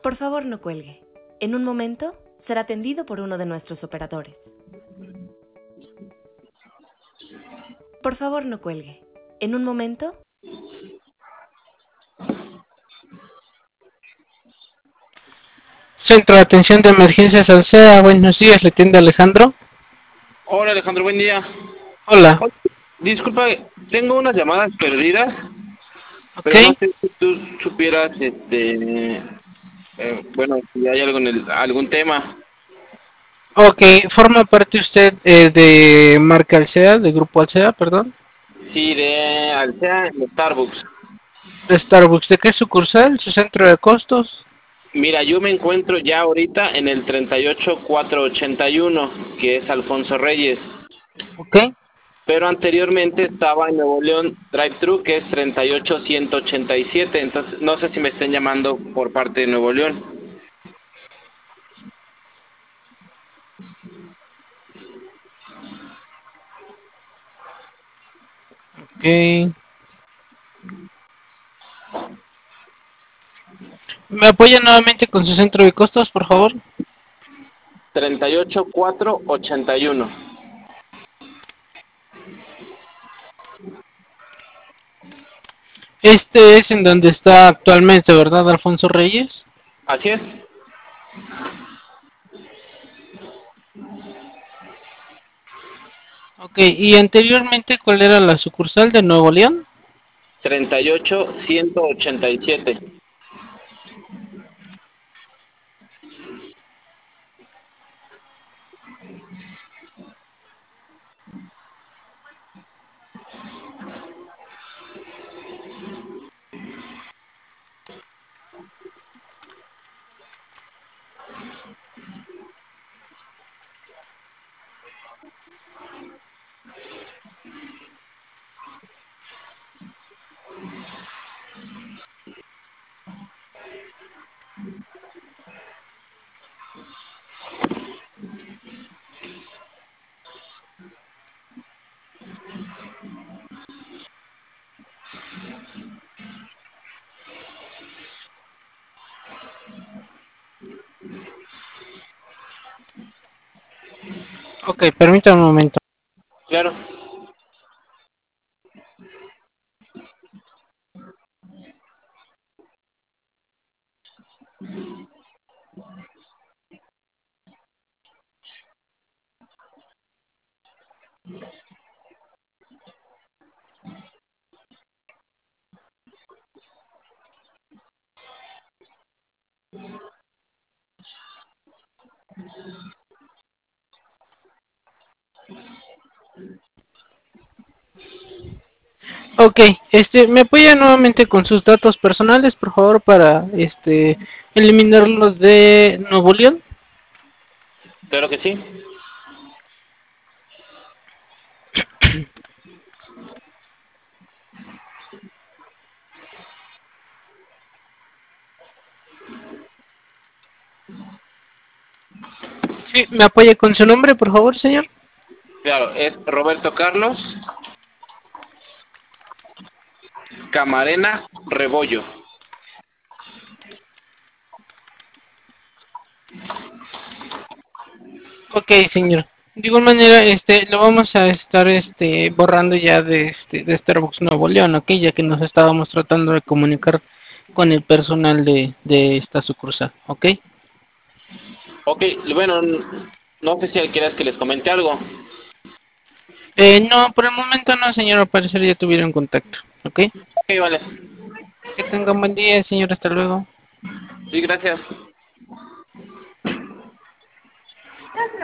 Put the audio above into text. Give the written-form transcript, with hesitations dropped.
Por favor, no cuelgue. En un momento será atendido por uno de nuestros operadores. Por favor, no cuelgue. En un momento... Centro de Atención de Emergencias Alsea, buenos días, le atiende Alejandro. Hola Alejandro, buen día. Hola, Oye, disculpa, tengo unas llamadas perdidas, ok, pero no sé si tú supieras, bueno, si hay algún tema. ok, forma parte usted de marca Alsea, de Grupo Alsea, perdón, Sí, de Alsea en Starbucks. de Starbucks, ¿de qué sucursal? ¿Su centro de costos? Mira, yo me encuentro ya ahorita en el 38481, que es Alfonso Reyes, Ok, pero anteriormente estaba en Nuevo León Drive-Thru, que es 38187, entonces no sé si me estén llamando por parte de Nuevo León. ok, ¿me apoya nuevamente con su centro de costos, por favor? 38481. Este es en donde está actualmente, ¿verdad, Alfonso Reyes? Así es. Ok, y anteriormente, ¿cuál era la sucursal de Nuevo León? 38187. Ok, permítame un momento. Claro. Ok, ¿me apoya nuevamente con sus datos personales, por favor, para, eliminarlos de Nuevo León? Claro que sí. Sí, ¿me apoya con su nombre, por favor, señor? Claro, es Roberto Carlos Camarena Rebollo. Ok, señor. De igual manera, lo vamos a estar, borrando ya de Starbucks Nuevo León, ok, ya que nos estábamos tratando de comunicar con el personal de esta sucursal, ok. Ok, bueno, no sé si quieres que les comente algo. No, por el momento no, señor, al parecer ya tuvieron contacto, ok. Ok, vale. Que tenga un buen día, señor, hasta luego. Sí, gracias.